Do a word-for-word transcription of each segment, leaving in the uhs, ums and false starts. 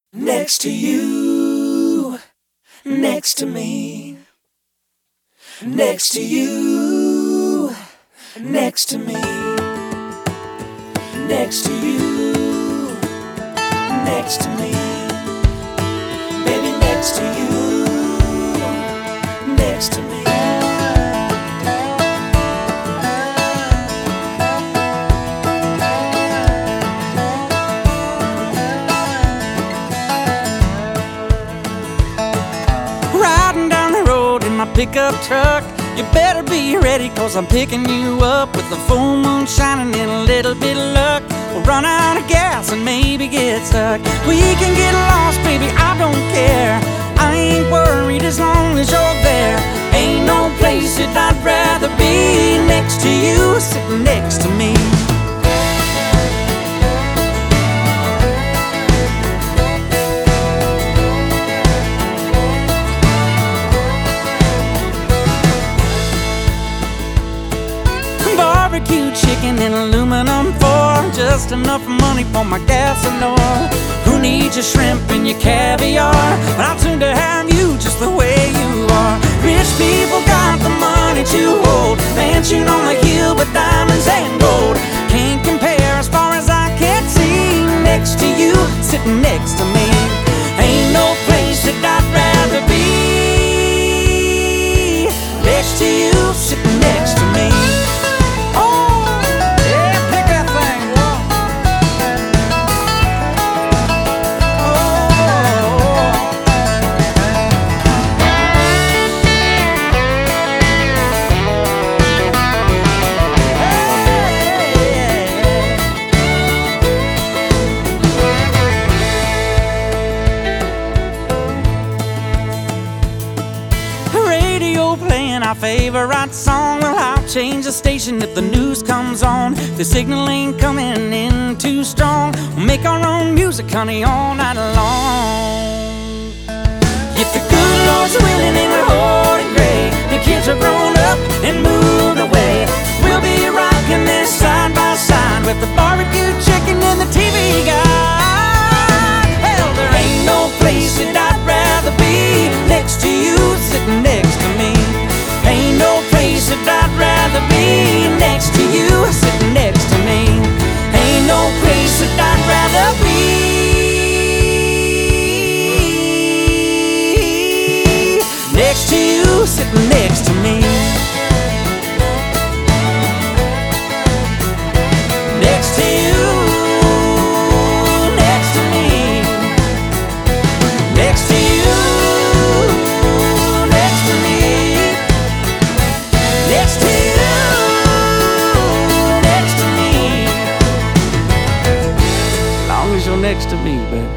Next to you, next to me. Next to you, next to me. Next to you, next to me. Baby, next to you, next to me. Riding down the road in my pickup truck. You better be ready, cause I'm picking you up with the full moon shining and a little bit of luck. We'll run out of gas and maybe get stuck. We can get lost, baby, I don't care. I ain't worried as long as you're there. Ain't no place that I'd rather be. Next to you, sitting next to me. Barbecue chicken in aluminum foil, just enough money for my gas and oil. Who needs your shrimp and your caviar? But I'll soon to have you just the way you are. Rich people got the money to hold, mansion on the hill with diamonds and gold. Can't compare as far as I can see. Next to you, sitting next to me. Ain't no place that I'd rather be. Next to you, sitting next to me. Our favorite song, well, I'll change the station if the news comes on. The signal ain't coming in too strong. We'll make our own music, honey, all night long. If the good Lord's willing and we're old and gray, the kids are grown up and moved away, we'll be rocking this side by side with the barbecue chicken and the T V guy. Hell, there ain't no place that I'd rather be. Next to you, sitting next to me. Ain't no place that I'd rather be. Next to you, sitting next to me. Ain't no place that I'd rather be. Next to you, sitting next to me. Next to you, next to me. Next to you. Next to you, next to me. As long as you're next to me, baby.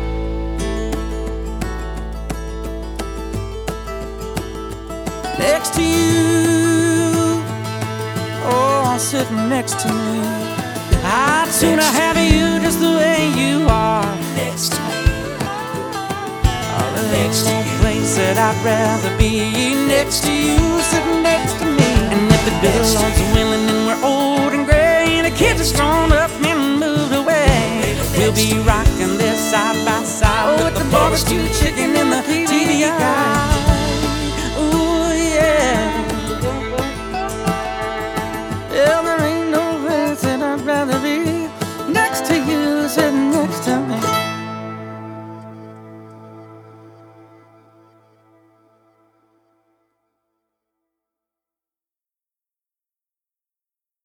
Next to you, oh, sitting next to me. I'd sooner have you just the way you are. Next to me. Oh, there's no place that I'd rather be. Next to you, sitting next to me. And if the good Lord's willing and we're old and gray, and the kids are grown up and moved away, we'll be rocking this side by side with the barbecue chicken and the